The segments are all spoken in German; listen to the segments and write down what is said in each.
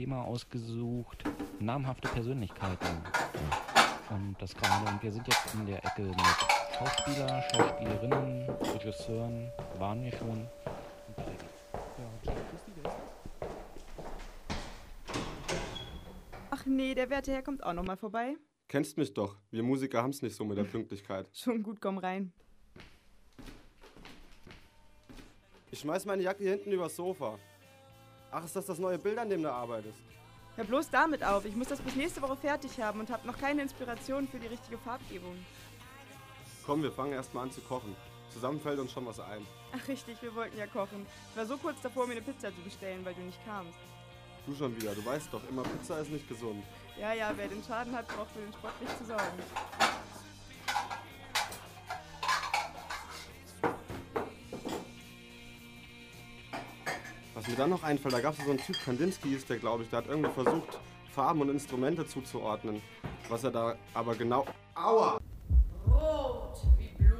Thema ausgesucht, namhafte Persönlichkeiten. Und das gerade, und wir sind jetzt in der Ecke mit Schauspieler, Schauspielerinnen, Regisseuren, waren wir schon. Und weiter geht's. Ja, John Christie, wer ist das? Ach nee, der werte Herr kommt auch noch mal vorbei. Kennst mich doch. Wir Musiker haben's nicht so mit der Pünktlichkeit. Schon gut, komm rein. Ich schmeiß meine Jacke hier hinten übers Sofa. Ach, ist das neue Bild, an dem du arbeitest? Hör bloß damit auf. Ich muss das bis nächste Woche fertig haben und habe noch keine Inspiration für die richtige Farbgebung. Komm, wir fangen erst mal an zu kochen. Zusammen fällt uns schon was ein. Ach richtig, wir wollten ja kochen. Ich war so kurz davor, mir eine Pizza zu bestellen, weil du nicht kamst. Du schon wieder, du weißt doch, immer Pizza ist nicht gesund. Ja, wer den Schaden hat, braucht für den Sport nicht zu sorgen. Was mir dann noch einfällt, da gab es so einen Typ, Kandinsky hieß der, glaube ich, der hat irgendwie versucht, Farben und Instrumente zuzuordnen. Was er da aber genau... Aua! Rot wie Blut.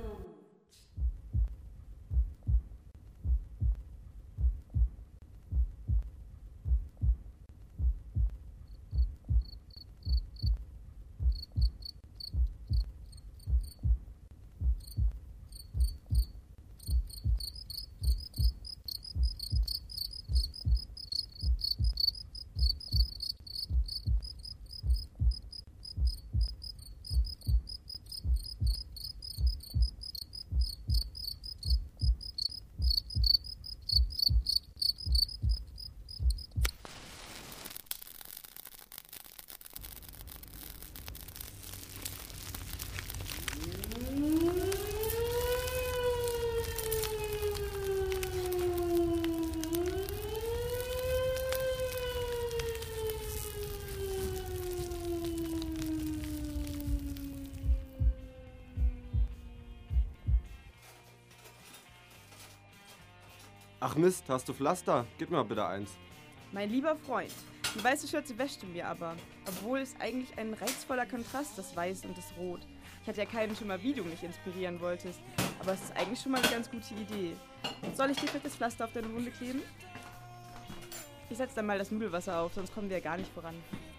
Ach Mist, hast du Pflaster? Gib mir bitte eins. Mein lieber Freund, die weiße Schürze wäschte mir aber. Obwohl es eigentlich ein reizvoller Kontrast, das Weiß und das Rot. Ich hatte ja keinen Schimmer, wie du mich inspirieren wolltest. Aber es ist eigentlich schon mal eine ganz gute Idee. Soll ich dir vielleicht das Pflaster auf deine Wunde kleben? Ich setze dann mal das Nudelwasser auf, sonst kommen wir ja gar nicht voran.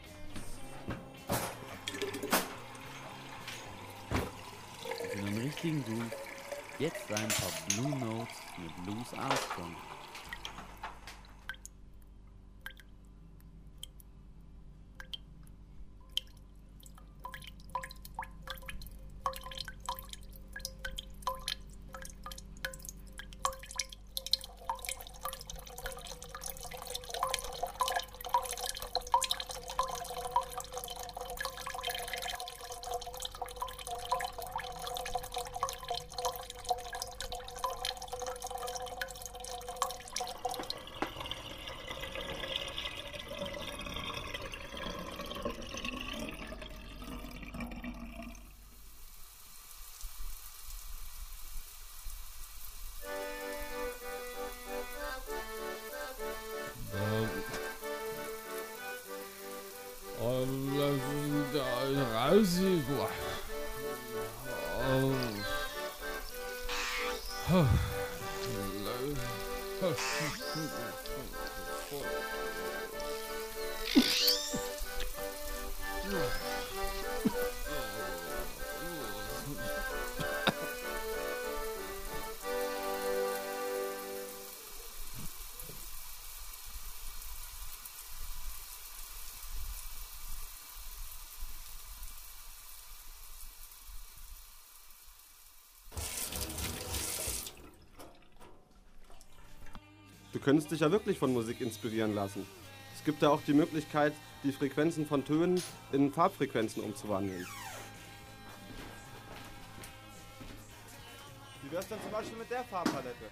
Für einen richtigen Groove jetzt ein paar Blue Notes mit Louis Armstrong. Du könntest dich ja wirklich von Musik inspirieren lassen. Es gibt ja auch die Möglichkeit, die Frequenzen von Tönen in Farbfrequenzen umzuwandeln. Wie wär's denn zum Beispiel mit der Farbpalette?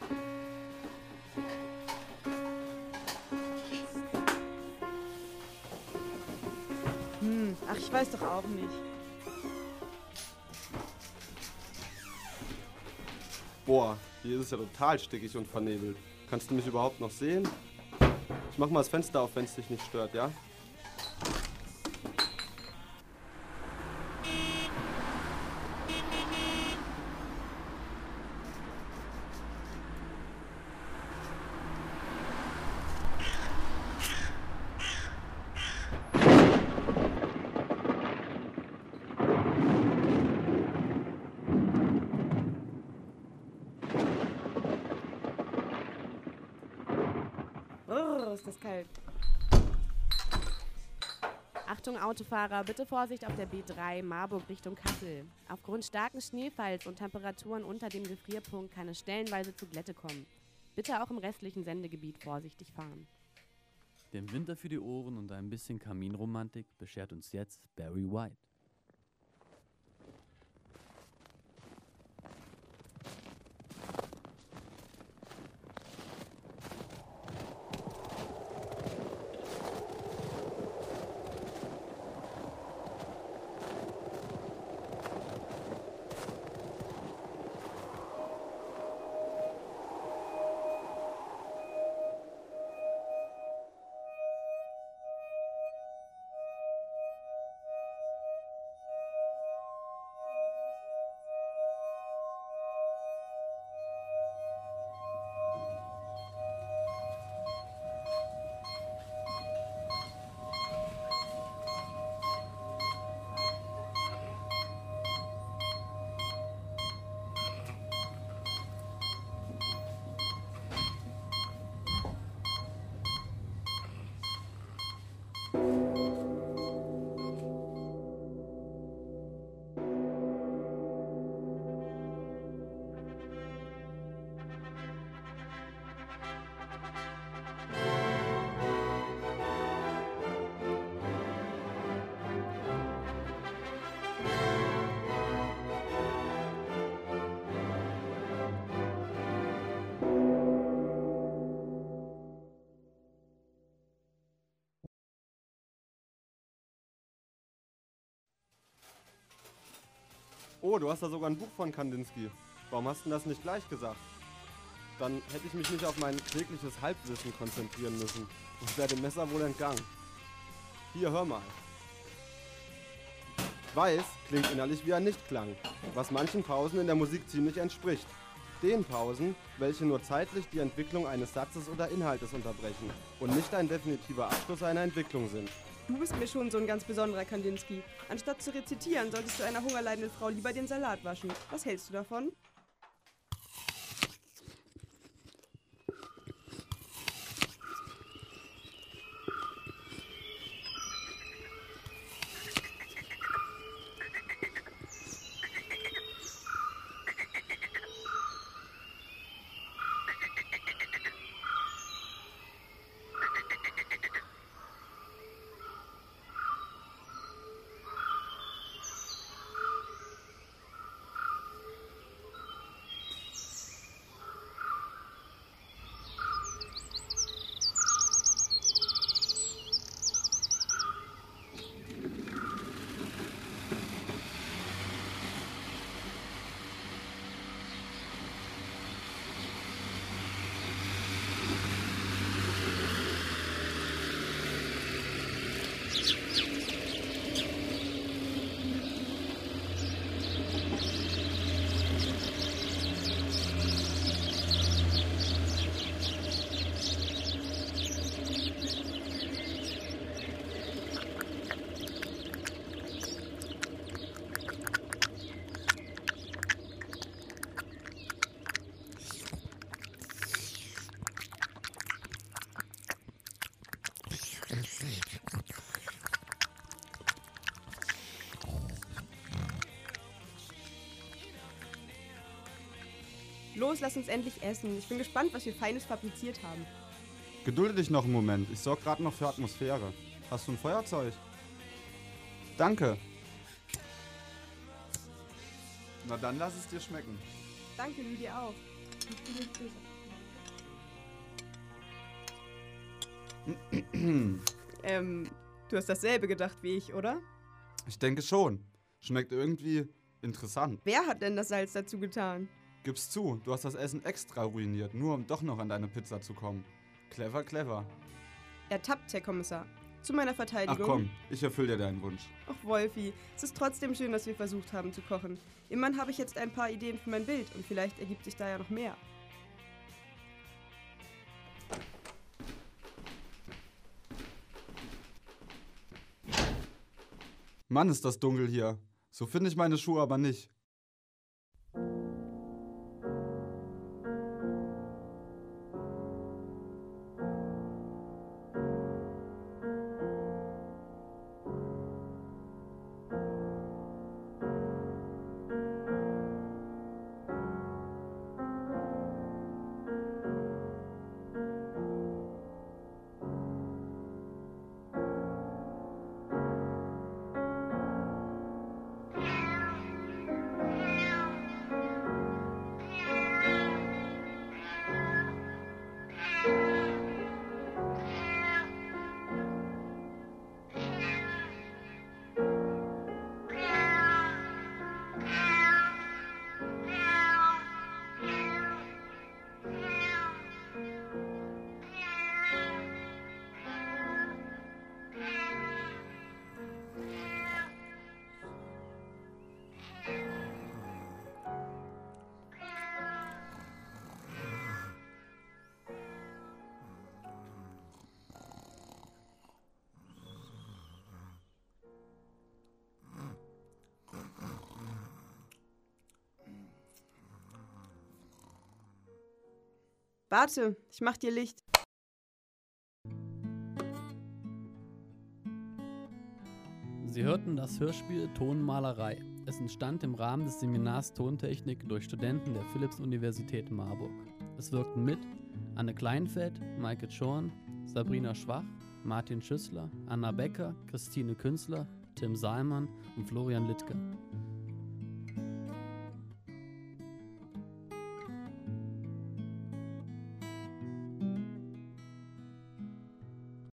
Ach, ich weiß doch auch nicht. Boah, hier ist es ja total stickig und vernebelt. Kannst du mich überhaupt noch sehen? Ich mach mal das Fenster auf, wenn es dich nicht stört, ja? ist das kalt. Achtung Autofahrer, bitte Vorsicht auf der B3 Marburg Richtung Kassel. Aufgrund starken Schneefalls und Temperaturen unter dem Gefrierpunkt kann es stellenweise zu Glätte kommen. Bitte auch im restlichen Sendegebiet vorsichtig fahren. Den Winter für die Ohren und ein bisschen Kaminromantik beschert uns jetzt Barry White. Oh, du hast da sogar ein Buch von Kandinsky. Warum hast du denn das nicht gleich gesagt? Dann hätte ich mich nicht auf mein tägliches Halbwissen konzentrieren müssen und wäre dem Messer wohl entgangen. Hier, hör mal. Weiß klingt innerlich wie ein Nichtklang, was manchen Pausen in der Musik ziemlich entspricht. Den Pausen, welche nur zeitlich die Entwicklung eines Satzes oder Inhaltes unterbrechen und nicht ein definitiver Abschluss einer Entwicklung sind. Du bist mir schon so ein ganz besonderer Kandinsky. Anstatt zu rezitieren, solltest du einer hungerleidenden Frau lieber den Salat waschen. Was hältst du davon? Los, lass uns endlich essen. Ich bin gespannt, was wir Feines fabriziert haben. Gedulde dich noch einen Moment. Ich sorge gerade noch für Atmosphäre. Hast du ein Feuerzeug? Danke. Na dann lass es dir schmecken. Danke, du dir auch. Du hast dasselbe gedacht wie ich, oder? Ich denke schon. Schmeckt irgendwie interessant. Wer hat denn das Salz dazu getan? Gib's zu, du hast das Essen extra ruiniert, nur um doch noch an deine Pizza zu kommen. Clever, clever. Ertappt, Herr Kommissar. Zu meiner Verteidigung. Ach komm, ich erfülle dir deinen Wunsch. Ach Wolfi, es ist trotzdem schön, dass wir versucht haben zu kochen. Immerhin habe ich jetzt ein paar Ideen für mein Bild und vielleicht ergibt sich da ja noch mehr. Mann, ist das dunkel hier. So finde ich meine Schuhe aber nicht. Warte, ich mach dir Licht. Sie hörten das Hörspiel Tonmalerei. Es entstand im Rahmen des Seminars Tontechnik durch Studenten der Philipps-Universität Marburg. Es wirkten mit Anne Kleinfeld, Maike Schorn, Sabrina Schwach, Martin Schüssler, Anna Becker, Christine Künzler, Tim Saalmann und Florian Littke.